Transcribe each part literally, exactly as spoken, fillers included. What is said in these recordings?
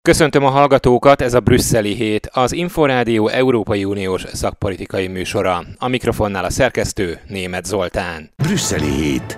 Köszöntöm a hallgatókat, ez a Brüsszeli Hét, az Inforádió Európai Uniós szakpolitikai műsora. A mikrofonnál a szerkesztő, Németh Zoltán. Brüsszeli Hét.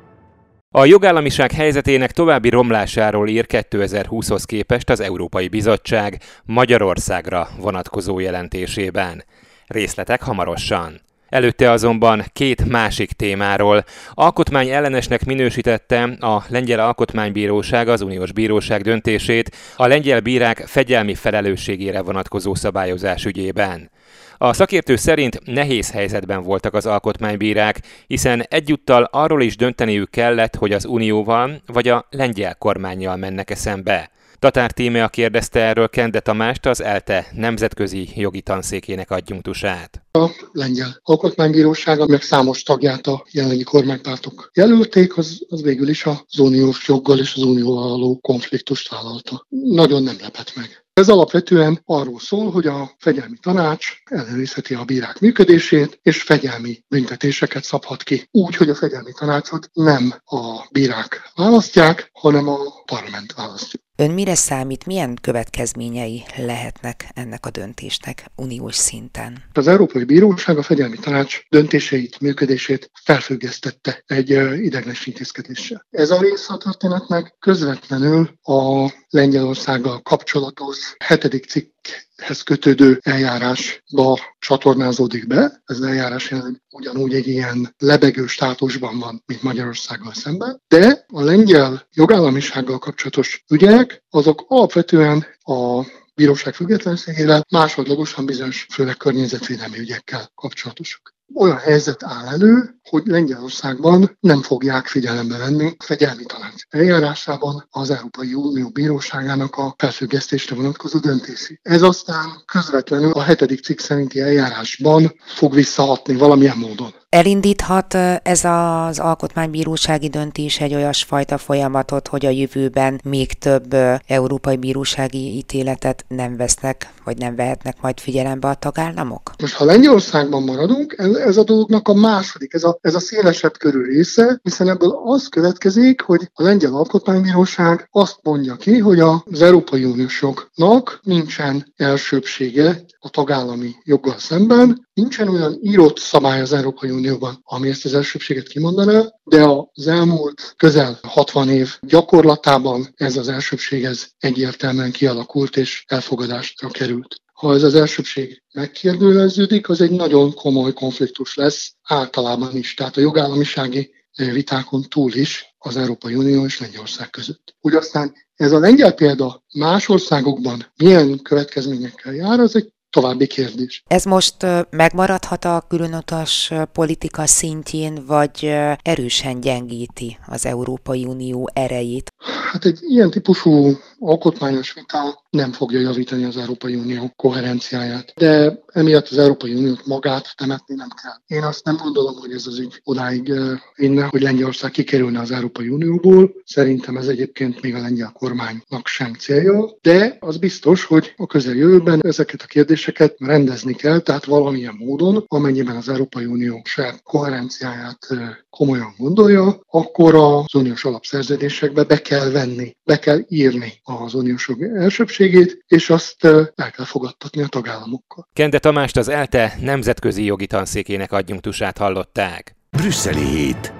A jogállamiság helyzetének további romlásáról ír kétezer-húszhoz képest az Európai Bizottság Magyarországra vonatkozó jelentésében. Részletek hamarosan. Előtte azonban két másik témáról. Alkotmány ellenesnek minősítette a Lengyel Alkotmánybíróság az uniós bíróság döntését a lengyel bírák fegyelmi felelősségére vonatkozó szabályozás ügyében. A szakértő szerint nehéz helyzetben voltak az alkotmánybírák, hiszen egyúttal arról is dönteniük kellett, hogy az unióval vagy a lengyel kormánnyal mennek-e szembe. Tatár Tímea kérdezte erről Kende Tamást, az ELTE nemzetközi jogi tanszékének adjunktusát. A lengyel alkotmánybíróság, meg számos tagját a jelenlegi kormánypártok jelölték, az, az végül is az uniós joggal és az unióval való konfliktust vállalta. Nagyon nem lepett meg. Ez alapvetően arról szól, hogy a fegyelmi tanács ellenőrizheti a bírák működését, és fegyelmi büntetéseket szabhat ki. Úgy, hogy a fegyelmi tanácsot nem a bírák választják, hanem a parlament választja. Ön mire számít, milyen következményei lehetnek ennek a döntésnek uniós szinten? Az Európai Bíróság a fegyelmi tanács döntéseit, működését felfüggesztette egy ideiglenes intézkedéssel. Ez a rész a történetnek közvetlenül a Lengyelországgal kapcsolatos hetedik cikkhez kötődő eljárásba csatornázódik be. Ez az eljárás jelenleg ugyanúgy egy ilyen lebegő státusban van, mint Magyarországgal szemben, de a lengyel jogállamisággal kapcsolatos ügyek, azok alapvetően a bíróság függetlenségével másodlagosan bizonyos, főleg környezetvédelmi ügyekkel kapcsolatosak. Olyan helyzet áll elő, hogy Lengyelországban nem fogják figyelembe venni a fegyelmi tanács eljárásában az Európai Unió Bíróságának a felfüggesztésre vonatkozó döntését. Ez aztán közvetlenül a hetedik cikk szerinti eljárásban fog visszahatni valamilyen módon. Elindíthat ez az alkotmánybírósági döntés egy olyasfajta folyamatot, hogy a jövőben még több európai bírósági ítéletet nem vesznek, vagy nem vehetnek majd figyelembe a tagállamok? Most ha Lengyelországban maradunk, ez a dolognak a második, ez a, ez a szélesebb körű része, hiszen ebből az következik, hogy a Lengyel Alkotmánybíróság azt mondja ki, hogy az Európai Uniós jognak nincsen elsőbbsége a tagállami joggal szemben, nincsen olyan írott szabály az Európai Unióban, ami ezt az elsőbbséget kimondaná, de az elmúlt közel hatvan év gyakorlatában ez az elsőbbség ez egyértelműen kialakult és elfogadásra került. Ha ez az elsőbbség megkérdőjeleződik, az egy nagyon komoly konfliktus lesz általában is, tehát a jogállamisági vitákon túl is az Európai Unió és Lengyelország között. Úgy aztán ez a lengyel példa más országokban milyen következményekkel jár, az egy további kérdés. Ez most megmaradhat a különutas politika szintjén, vagy erősen gyengíti az Európai Unió erejét? Hát egy ilyen típusú alkotmányos vita nem fogja javítani az Európai Unió koherenciáját. De emiatt az Európai Uniót magát temetni nem kell. Én azt nem gondolom, hogy ez az ügy odáig vinne, hogy Lengyelország kikerülne az Európai Unióból. Szerintem ez egyébként még a lengyel kormánynak sem célja. De az biztos, hogy a közeljövőben ezeket a kérdéseket rendezni kell, tehát valamilyen módon, amennyiben az Európai Unió saját koherenciáját komolyan gondolja, akkor az uniós alapszerződésekbe be kell venni, be kell írni az uniós jog elsőbbségét, és azt el kell fogadtatni a tagállamokkal. Kende Tamást, az ELTE nemzetközi jogi tanszékének adjunktusát hallották. Brüsszeli Hét.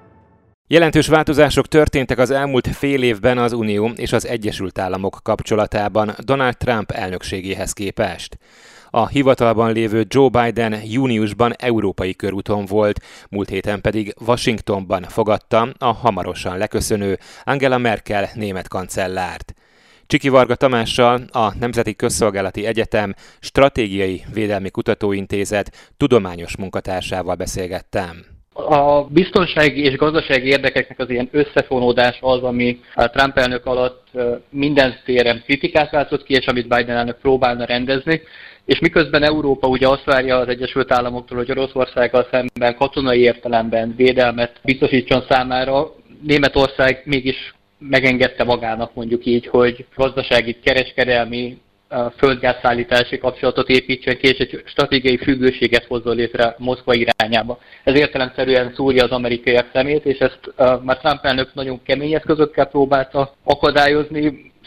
Jelentős változások történtek az elmúlt fél évben az Unió és az Egyesült Államok kapcsolatában Donald Trump elnökségéhez képest. A hivatalban lévő Joe Biden júniusban európai körúton volt, múlt héten pedig Washingtonban fogadta a hamarosan leköszönő Angela Merkel német kancellárt. Csiki Varga Tamással, a Nemzeti Közszolgálati Egyetem Stratégiai Védelmi Kutatóintézet tudományos munkatársával beszélgettem. A biztonsági és gazdasági érdekeknek az ilyen összefonódása az, ami a Trump elnök alatt minden téren kritikát váltott ki, és amit Biden elnök próbálna rendezni. És miközben Európa ugye azt várja az Egyesült Államoktól, hogy Oroszországgal szemben katonai értelemben védelmet biztosítson számára, Németország mégis megengedte magának, mondjuk így, hogy gazdasági, kereskedelmi, földgázszállítási kapcsolatot építsen ki, és egy stratégiai függőséget hozzon létre Moszkva irányába. Ez értelemszerűen szúrja az amerikaiak szemét, és ezt uh, már Trump elnök nagyon kemény eszközökkel próbálta akadályozni.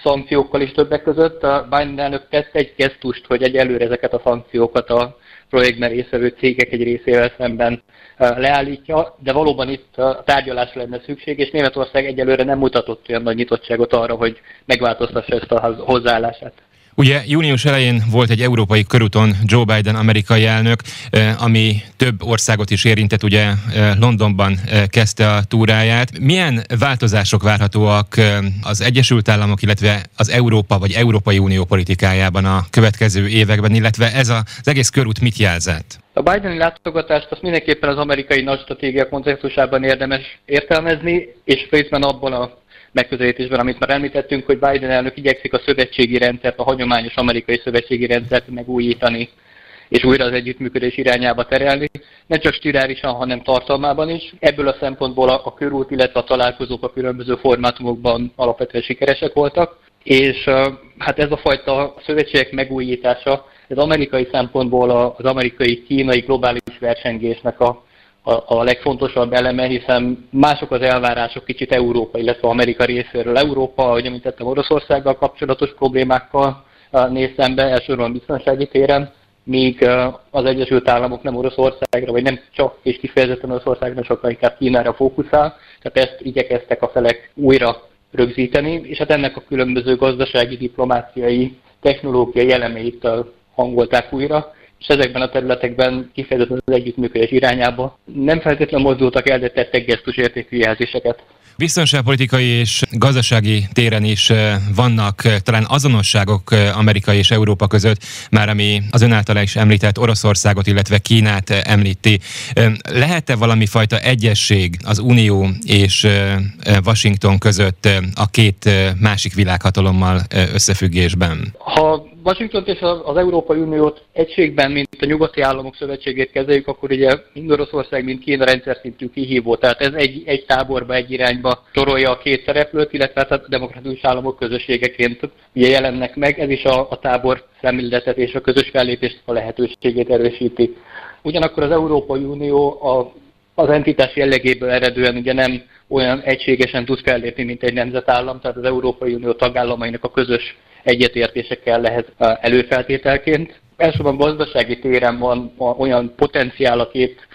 szankciókkal is többek között. A Biden elnök tett egy gesztust, hogy egyelőre ezeket a szankciókat a projektben résztvevő cégek egy részével szemben leállítja, de valóban itt a tárgyalásra lenne szükség, és Németország egyelőre nem mutatott olyan nagy nyitottságot arra, hogy megváltoztassa ezt a hozzáállását. Ugye június elején volt egy európai körúton Joe Biden amerikai elnök, ami több országot is érintett, ugye Londonban kezdte a túráját. Milyen változások várhatóak az Egyesült Államok, illetve az Európa vagy Európai Unió politikájában a következő években, illetve ez az egész körút mit jelzett? A Bideni látogatást azt mindenképpen az amerikai nagy stratégia kontextusában érdemes értelmezni, és részben abban a megközelítésben, amit már említettünk, hogy Biden elnök igyekszik a szövetségi rendszert, a hagyományos amerikai szövetségi rendszert megújítani, és újra az együttműködés irányába terelni, nem csak stilárisan, hanem tartalmában is. Ebből a szempontból a, a körút, illetve a találkozók a különböző formátumokban alapvetően sikeresek voltak, és hát ez a fajta szövetségek megújítása, ez amerikai szempontból az amerikai-kínai globális versengésnek a A, a legfontosabb eleme, hiszen mások az elvárások kicsit Európa, illetve Amerika részéről. Európa, ahogy említettem, Oroszországgal kapcsolatos problémákkal néz szembe, elsősorban biztonsági téren, míg az Egyesült Államok nem Oroszországra, vagy nem csak és kifejezetten Oroszországra, sokkal inkább Kínára fókuszál, tehát ezt igyekeztek a felek újra rögzíteni, és hát ennek a különböző gazdasági, diplomáciai, technológiai elemeit hangolták újra, és ezekben a területekben kifejezetten az együttműködés irányába nem feltétlenül mozdultak el, de tettek gesztusértékű jelzéseket. Biztonságpolitikai és gazdasági téren is vannak talán azonosságok Amerika és Európa között, már ami az ön által is említett Oroszországot, illetve Kínát említi. Lehet-e valami fajta egyesség az Unió és Washington között a két másik világhatalommal összefüggésben? Ha Washingtont és az Európai Uniót egységben, mint a nyugati államok szövetségét kezeljük, akkor ugye mind Oroszország, mind Kína rendszer szintű kihívó. Tehát ez egy, egy táborba, egy irányba sorolja a két szereplőt, illetve a demokratikus államok közösségeként ugye jelennek meg. Ez is a, a tábor szemléletet és a közös fellépést a lehetőségét erősíti. Ugyanakkor az Európai Unió a, az entitás jellegéből eredően ugye nem olyan egységesen tud fellépni, mint egy nemzetállam, tehát az Európai Unió tagállamainak a közös egyetértésekkel lehet előfeltételként. Elsősorban gazdasági téren van olyan potenciál a két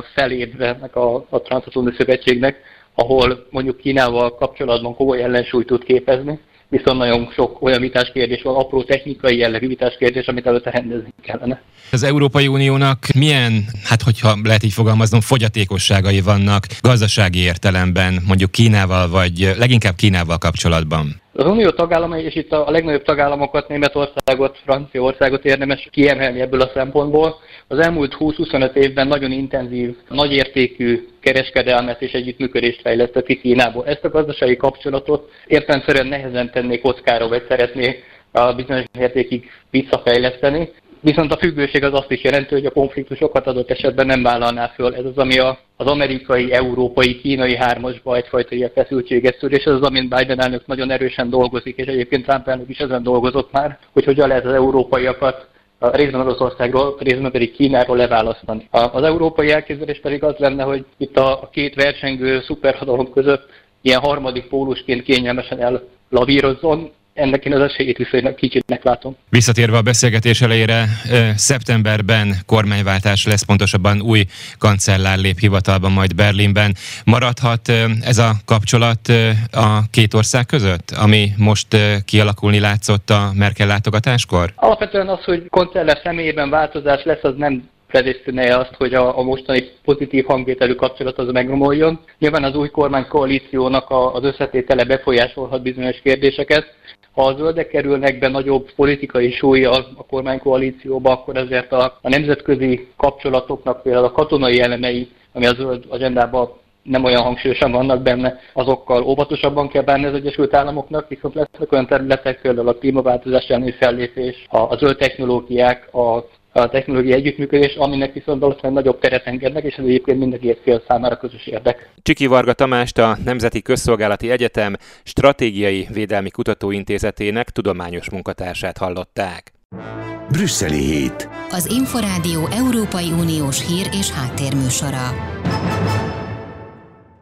felének a, a Transatlanti Szövetségnek, ahol mondjuk Kínával kapcsolatban komoly ellensúlyt tud képezni, viszont nagyon sok olyan vitáskérdés van, apró technikai jellegű vitáskérdés, amit előtte rendezni kellene. Az Európai Uniónak milyen, hát hogyha lehet így fogalmaznom, fogyatékosságai vannak gazdasági értelemben, mondjuk Kínával, vagy leginkább Kínával kapcsolatban? Az Unió tagállamai, és itt a legnagyobb tagállamokat, Németországot, Franciaországot érdemes kiemelni ebből a szempontból. Az elmúlt húsz-huszonöt évben nagyon intenzív, nagyértékű kereskedelmet és együttműködést fejlesztett ki Kínából. Ezt a gazdasági kapcsolatot értelemszerűen nehezen tenné kockára, vagy szeretné a bizonyos értékig visszafejleszteni. Viszont a függőség az azt is jelenti, hogy a konfliktusokat adott esetben nem vállalná föl. Ez az, ami a, az amerikai, európai, kínai hármasba egyfajta ilyen feszültséget szül, és ez az, amin Biden elnök nagyon erősen dolgozik, és egyébként Trump elnök is ezen dolgozott már, hogy hogyan lehet az európaiakat a részben Oroszországról, részben pedig Kínáról leválasztani. Az európai elképzelés pedig az lenne, hogy itt a két versengő szuperhatalom között ilyen harmadik pólusként kényelmesen ellavírozzon. Ennek én az esélyét viszonylag kicsit látom. Visszatérve a beszélgetés elejére, szeptemberben kormányváltás lesz, pontosabban új kancellár lép hivatalban majd Berlinben. Maradhat ez a kapcsolat a két ország között, ami most kialakulni látszott a Merkel látogatáskor? Alapvetően az, hogy kancellár személyében változás lesz, az nem predesztinálja azt, hogy a, a mostani pozitív hangvételű kapcsolat az megromoljon. Nyilván az új kormánykoalíciónak az összetétele befolyásolhat bizonyos kérdéseket. Ha a zöldek kerülnek be nagyobb politikai súllyal a kormánykoalícióba, akkor ezért a, a nemzetközi kapcsolatoknak például a katonai elemei, ami a zöld agendában nem olyan hangsúlyosan vannak benne, azokkal óvatosabban kell bánni az Egyesült Államoknak, viszont lesznek olyan területek, például a klímaváltozás elleni fellépés, a, a zöld technológiák, a a technológiai együttműködés, aminek viszont valószínűleg nagyobb teret engednek, és ez egyébként mindenki fél számára közös érdek. Csiki Varga Tamást, a Nemzeti Közszolgálati Egyetem Stratégiai Védelmi Kutatóintézetének tudományos munkatársát hallották. Brüsszeli hét. Az Inforádió Európai Uniós hír és háttérműsora.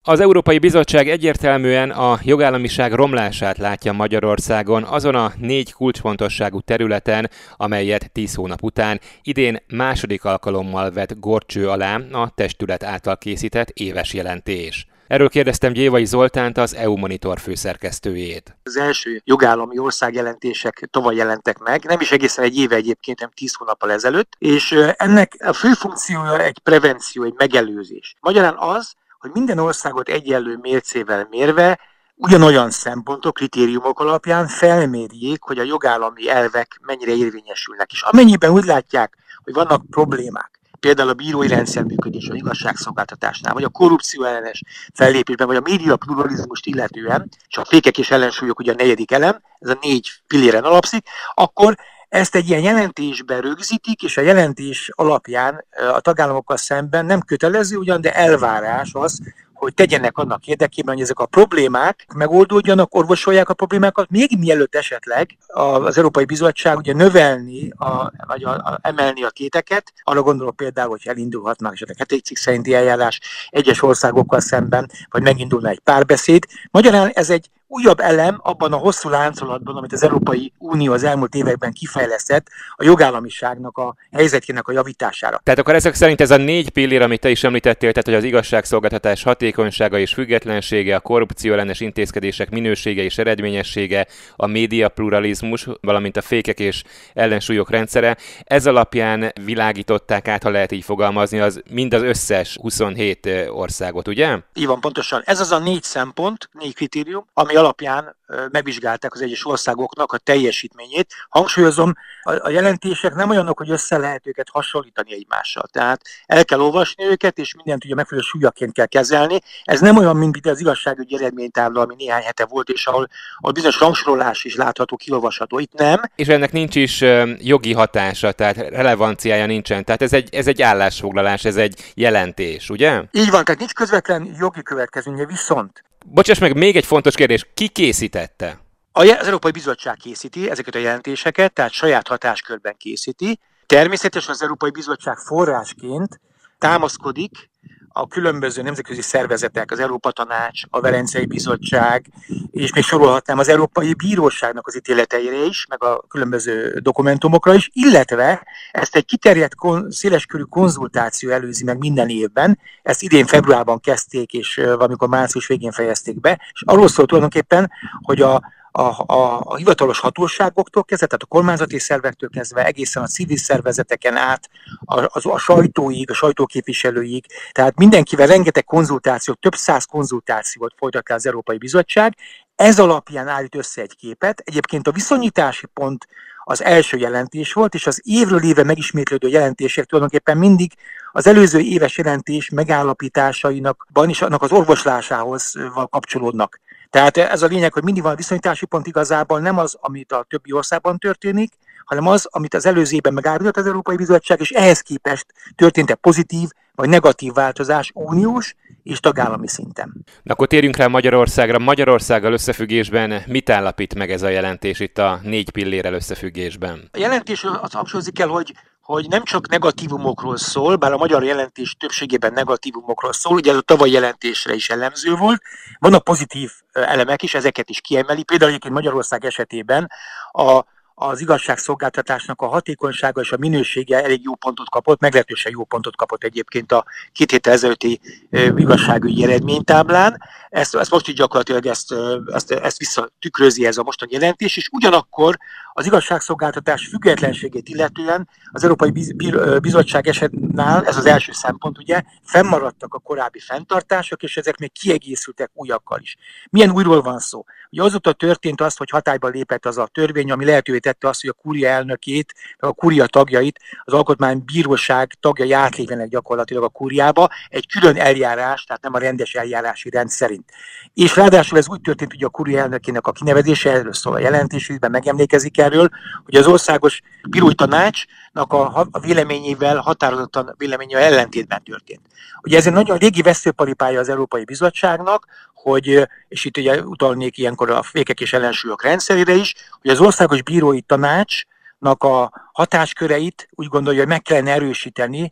Az Európai Bizottság egyértelműen a jogállamiság romlását látja Magyarországon azon a négy kulcsfontosságú területen, amelyet tíz hónap után idén második alkalommal vett górcső alá a testület által készített éves jelentés. Erről kérdeztem Gyévai Zoltánt, az é u Monitor főszerkesztőjét. Az első jogállami országjelentések tavaly jelentek meg, nem is egészen egy éve egyébként, hanem tíz hónappal ezelőtt, és ennek a fő funkciója egy prevenció, egy megelőzés. Magyarán az, hogy minden országot egyenlő mércével mérve ugyanolyan szempontok, kritériumok alapján felmérjék, hogy a jogállami elvek mennyire érvényesülnek. És amennyiben úgy látják, hogy vannak problémák, például a bírói rendszer működés, a igazságszolgáltatásnál, vagy a korrupció ellenes fellépésben, vagy a média pluralizmust illetően, és a fékek és ellensúlyok ugye a negyedik elem, ez a négy pilléren alapszik, akkor ezt egy ilyen jelentésben rögzítik, és a jelentés alapján a tagállamokkal szemben nem kötelező ugyan, de elvárás az, hogy tegyenek annak érdekében, hogy ezek a problémák megoldódjanak, orvosolják a problémákat, még mielőtt esetleg az Európai Bizottság ugye növelni, a, vagy a, a, emelni a téteket. Arra gondolok például, hogy elindulhatnak esetleg hetedik cikk szerinti eljárás egyes országokkal szemben, vagy megindulna egy párbeszéd. Magyarán ez egy újabb elem abban a hosszú láncolatban, amit az Európai Unió az elmúlt években kifejlesztett a jogállamiságnak a helyzetének a javítására. Tehát akkor ezek szerint ez a négy pillér, amit te is említettél, tehát hogy az igazságszolgáltatás hatékonysága és függetlensége, a korrupció ellenes intézkedések minősége és eredményessége, a média pluralizmus, valamint a fékek és ellensúlyok rendszere, ez alapján világították át, ha lehet így fogalmazni, az mind az összes huszonhét országot, ugye? Így van, pontosan. Ez az a négy szempont, négy kritérium, ami alapján megvizsgálták az egyes országoknak a teljesítményét. Hangsúlyozom, a jelentések nem olyanok, hogy össze lehet őket hasonlítani egymással. Tehát el kell olvasni őket, és mindent ugye megfelelő súlyaként kell kezelni. Ez nem olyan, mint az igazságügyi eredménytábla, ami néhány hete volt, és ahol, ahol bizonyos rangsorolás is látható, kilolvasható. Itt nem. És ennek nincs is jogi hatása, tehát relevanciája nincsen. Tehát ez egy, ez egy állásfoglalás, ez egy jelentés, ugye? Így van, tehát nincs közvetlen jogi következménye, viszont Bocsáss meg, még egy fontos kérdés. Ki készítette? Az Európai Bizottság készíti ezeket a jelentéseket, tehát saját hatáskörben készíti. Természetesen az Európai Bizottság forrásként támaszkodik a különböző nemzetközi szervezetek, az Európa Tanács, a Velencei Bizottság, és még sorolhatnám az Európai Bíróságnak az ítéleteire is, meg a különböző dokumentumokra is, illetve ezt egy kiterjedt, széleskörű konzultáció előzi meg minden évben. Ezt idén februárban kezdték, és valamikor március végén fejezték be, és arról szól tulajdonképpen, hogy a A, a, a hivatalos hatóságoktól kezdve, tehát a kormányzati szervektől kezdve egészen a civil szervezeteken át, a, a, a sajtóig, a sajtóképviselőig, tehát mindenkivel rengeteg konzultációt, több száz konzultációt folytat le az Európai Bizottság. Ez alapján állít össze egy képet. Egyébként a viszonyítási pont az első jelentés volt, és az évről éve megismétlődő jelentések tulajdonképpen mindig az előző éves jelentés megállapításainak és annak az orvoslásához kapcsolódnak. Tehát ez a lényeg, hogy mindig van a viszonyítási pont, igazából nem az, amit a többi országban történik, hanem az, amit az előző évben megállapított az Európai Bizottság, és ehhez képest történt-e pozitív vagy negatív változás uniós és tagállami szinten. Na akkor térjünk rá Magyarországra. Magyarországgal összefüggésben mit állapít meg ez a jelentés itt a négy pillérrel összefüggésben? A jelentés az hangsúlyozni kell, hogy hogy nem csak negatívumokról szól, bár a magyar jelentés többségében negatívumokról szól, ugye ez a tavalyi jelentésre is jellemző volt, vannak pozitív elemek is, ezeket is kiemeli, például egyébként Magyarország esetében a az igazságszolgáltatásnak a hatékonysága és a minősége elég jó pontot kapott, meglehetősen jó pontot kapott egyébként a két héttel ezelőtti igazságügyi eredménytáblán. Ezt, ezt most így gyakorlatilag ezt, ezt, ezt visszatükrözi ez a mostani jelentés, és ugyanakkor az igazságszolgáltatás függetlenségét illetően az Európai Bizottság esetnál, ez az első szempont, ugye, fennmaradtak a korábbi fenntartások, és ezek még kiegészültek újakkal is. Milyen újról van szó? Ugye azóta történt az, hogy hatályba lépett az a törvény, ami lehetővé tette azt, hogy a kúria elnökét, a kúria tagjait, az alkotmánybíróság tagjai átlépjenek gyakorlatilag a kúriába, egy külön eljárás, tehát nem a rendes eljárási rend szerint. És ráadásul ez úgy történt, hogy a kúria elnökének a kinevezése, erről szól a jelentésükben, megemlékezik erről, hogy az Országos Bírói Tanácsnak a, a véleményével határozottan véleménye ellentétben történt. Ugye ez egy nagyon régi veszőparipája az Európai Bizottságnak, hogy, és itt ugye utalnék ilyenkor a fékek és ellensúlyok rendszerére is, hogy az Országos Bírói Tanácsnak a hatásköreit úgy gondolja, hogy meg kellene erősíteni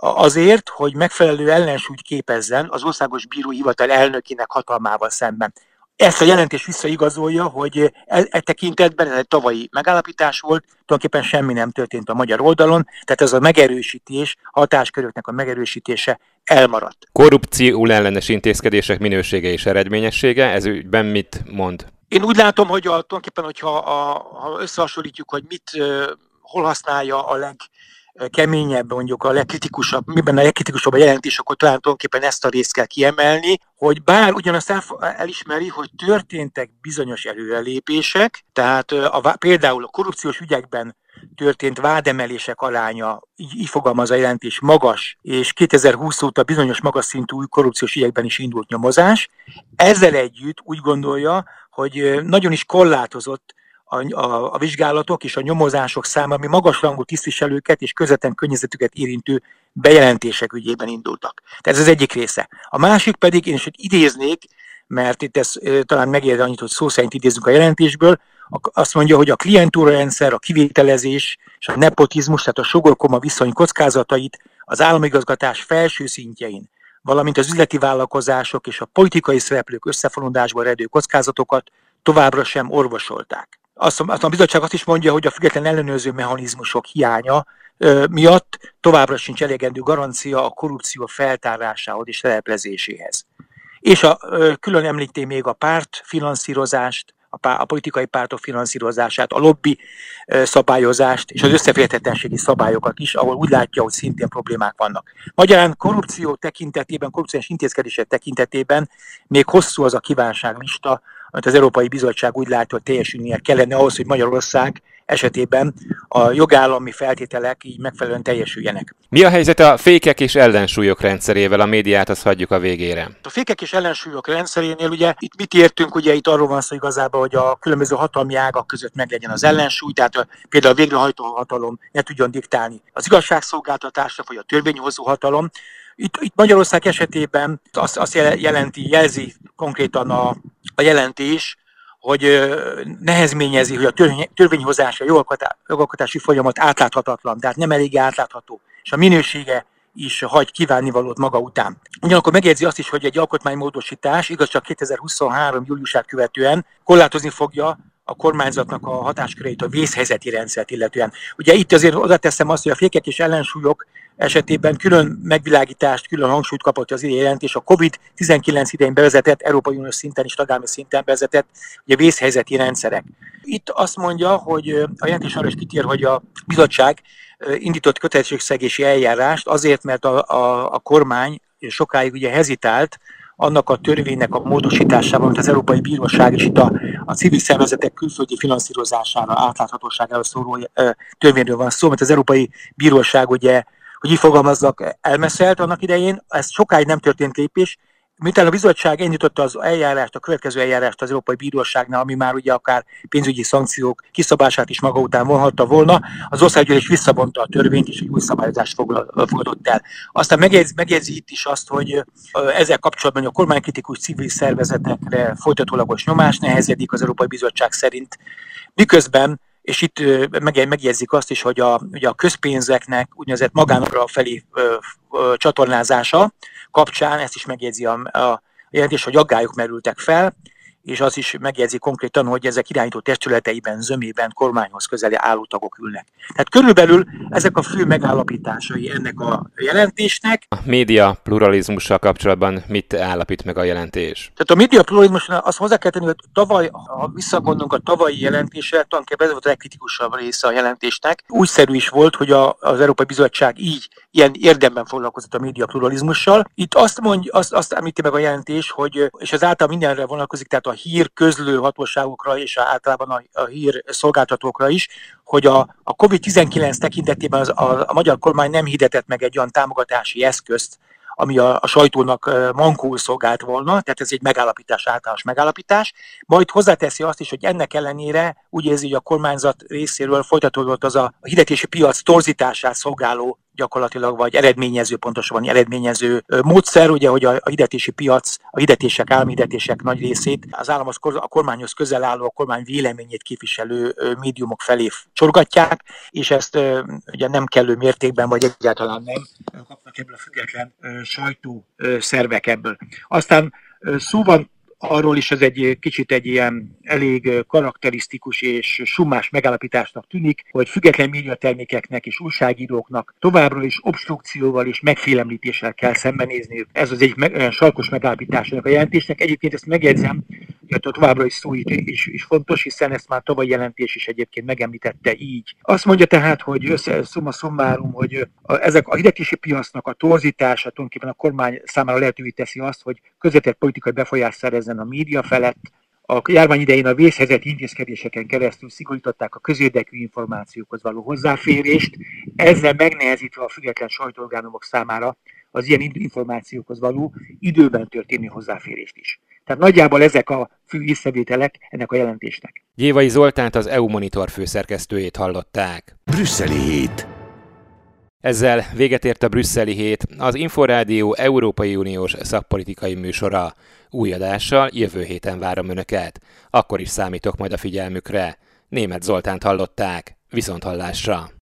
azért, hogy megfelelő ellensúlyt képezzen az Országos Bíróhivatal elnökének hatalmával szemben. Ezt a jelentés visszaigazolja, hogy e, e tekintetben ez egy tavalyi megállapítás volt, tulajdonképpen semmi nem történt a magyar oldalon, tehát ez a megerősítés, hatásköröknek a megerősítése elmaradt. Korrupció ellenes intézkedések minősége és eredményessége, ez ügyben mit mond? Én úgy látom, hogy a, tulajdonképpen, hogyha a, ha összehasonlítjuk, hogy mit, uh, hol használja a leg keményebb, mondjuk a legkritikusabb, miben a legkritikusabb a jelentés, akkor talán tulajdonképpen ezt a részt kell kiemelni, hogy bár ugyanazt el, elismeri, hogy történtek bizonyos előrelépések, tehát a, például a korrupciós ügyekben történt vádemelések aránya, így, így fogalmaz a jelentés, magas, és kétezer-húsz óta bizonyos magas szintű korrupciós ügyekben is indult nyomozás. Ezzel együtt úgy gondolja, hogy nagyon is korlátozott A, a, a vizsgálatok és a nyomozások száma, ami magasrangú tisztviselőket és közvetlen környezetüket érintő bejelentések ügyében indultak. Tehát ez az egyik része. A másik pedig, én is idéznék, mert itt ez e, talán megér annyit, hogy szó szerint idézzünk a jelentésből, azt mondja, hogy a klientúrarendszer, a kivételezés és a nepotizmus, tehát a sugorkoma viszony kockázatait az államigazgatás felső szintjein, valamint az üzleti vállalkozások és a politikai szereplők összefonódásból eredő kockázatokat továbbra sem orvosolták. Azt, azt a bizottság azt is mondja, hogy a független ellenőrző mechanizmusok hiánya ö, miatt továbbra sincs elegendő garancia a korrupció feltárásához és lelepezéséhez. És a, ö, külön említi még a pártfinanszírozást, a, pá, a politikai pártok finanszírozását, a lobby ö, szabályozást és az összeférhetetlenségi szabályokat is, ahol úgy látja, hogy szintén problémák vannak. Magyarán korrupció tekintetében, korrupciós intézkedések tekintetében még hosszú az a kívánságlista, amit az Európai Bizottság úgy látja, hogy teljesülnie kellene ahhoz, hogy Magyarország esetében a jogállami feltételek így megfelelően teljesüljenek. Mi a helyzet a fékek és ellensúlyok rendszerével? A médiát azt hagyjuk a végére. A fékek és ellensúlyok rendszerénél ugye itt mit értünk, ugye itt arról van szó igazából, hogy a különböző hatalmi ágak között meglegyen az ellensúly, tehát a, például a végrehajtó hatalom ne tudjon diktálni az igazságszolgáltatásra, vagy a törvényhozó hatalom. Itt, itt Magyarország esetében azt, azt jelenti, jelzi konkrétan a, a jelentés, hogy nehezményezi, hogy a törvény, törvényhozási, a jogalkotási folyamat átláthatatlan, tehát nem elég átlátható, és a minősége is hagy kívánnivalót maga után. Ugyanakkor megjegyzi azt is, hogy egy alkotmánymódosítás, igaz csak kétezer-huszonhárom júliusát követően korlátozni fogja a kormányzatnak a hatásköreit a vészhelyzeti rendszert illetően. Ugye itt azért oda teszem azt, hogy a fékek és ellensúlyok esetében külön megvilágítást, külön hangsúlyt kapott az idei jelentés a kovid tizenkilenc idején bevezetett, Európai Uniós szinten és tagállami szinten bevezetett ugye vészhelyzeti rendszerek. Itt azt mondja, hogy a jelentés arra is kitér, hogy a bizottság indított kötelezettségszegési eljárást azért, mert a, a, a kormány sokáig ugye hezitált annak a törvénynek a módosításában, amit az Európai Bíróság és itt a, a civil szervezetek külföldi finanszírozására, átláthatóságára szóló e, törvényről van szó, mert az Európai Bíróság ugye, hogy így fogalmazzak, elmeszelt annak idején, ez sokáig nem történt lépés. Miután a bizottság indította az eljárást, a következő eljárást az Európai Bíróságnál, ami már ugye akár pénzügyi szankciók kiszabását is maga után vonhatta volna, az országgyűlés visszavonta a törvényt és egy új szabályozást fogadott el. Aztán megjegyzi, megjegyzi itt is azt, hogy ezzel kapcsolatban a kormánykritikus civil szervezetekre folytatólagos nyomás nehezedik az Európai Bizottság szerint, miközben és itt megjegyzik azt is, hogy a, ugye a közpénzeknek úgynevezett magánokra felé ö, ö, csatornázása kapcsán, ezt is megjegyzi a, a jelentés, hogy aggályok merültek fel, és az is megjegyzi konkrétan, hogy ezek irányító testületeiben, zömében kormányhoz közeli álló tagok ülnek. Tehát körülbelül ezek a fő megállapításai ennek a jelentésnek. A média pluralizmussal kapcsolatban mit állapít meg a jelentés? Tehát a média pluralizmusnál azt hozzá kell tenni, hogy tavaly, ha visszagondolunk a tavalyi jelentésre, tulajdonképpen ez volt a legkritikusabb része a jelentésnek. Újszerű is volt, hogy a, az Európai Bizottság így ilyen érdemben foglalkozott a média pluralizmussal. Itt azt mondja, azt, azt említi meg a jelentés, hogy, és ez általában mindenre vonatkozik, tehát a hír közlő hatóságokra és általában a, a hír szolgáltatókra is, hogy a, a kovid tizenkilenc tekintetében az, a, a magyar kormány nem hirdetett meg egy olyan támogatási eszközt, ami a, a sajtónak mankóul szolgált volna, tehát ez egy megállapítás, általános megállapítás. Majd hozzáteszi azt is, hogy ennek ellenére úgy érzi, hogy a kormányzat részéről folytatódott az a, a hirdetési piac torzítását szolgáló gyakorlatilag, vagy eredményező, pontosabban eredményező módszer, ugye, hogy a hirdetési piac, a hirdetések, állami hirdetések nagy részét az államhoz, a kormányhoz közel álló, a kormány véleményét képviselő médiumok felé csorgatják, és ezt ugye nem kellő mértékben, vagy egyáltalán nem kapnak ebből a független sajtó szervek ebből. Aztán szó van arról is, ez egy kicsit egy ilyen elég karakterisztikus és summás megállapításnak tűnik, hogy független médiatermékeknek és újságíróknak továbbra is obstrukcióval és megfélemlítéssel kell szembenézniük. Ez az egy meg, olyan sarkos megállapítás a jelentésnek. Egyébként ezt megjegyzem, hogy továbbra is szó is, is fontos, hiszen ezt már tavaly jelentés is egyébként megemlítette így. Azt mondja tehát, hogy össze, szumma summarum, hogy a, ezek a hirdetési piacnak a torzítása tulajdonképpen a kormány számára lehetővé teszi azt, hogy közvetett politikai befolyást szerezzen a média felett. A járvány idején a vészhelyzeti intézkedéseken keresztül szigorították a közérdekű információkhoz való hozzáférést, ezzel megnehezítve a független sajtóorgánumok számára az ilyen információkhoz való időben történő hozzáférést is. Tehát nagyjából ezek a fő észrevételek ennek a jelentésnek. Gyévai Zoltánt, az é u Monitor főszerkesztőjét hallották. Brüsszeli hét. Ezzel véget ért a Brüsszeli hét, az Inforádió Európai Uniós szakpolitikai műsora. Új adással jövő héten várom Önöket. Akkor is számítok majd a figyelmükre. Németh Zoltánt hallották. Viszonthallásra!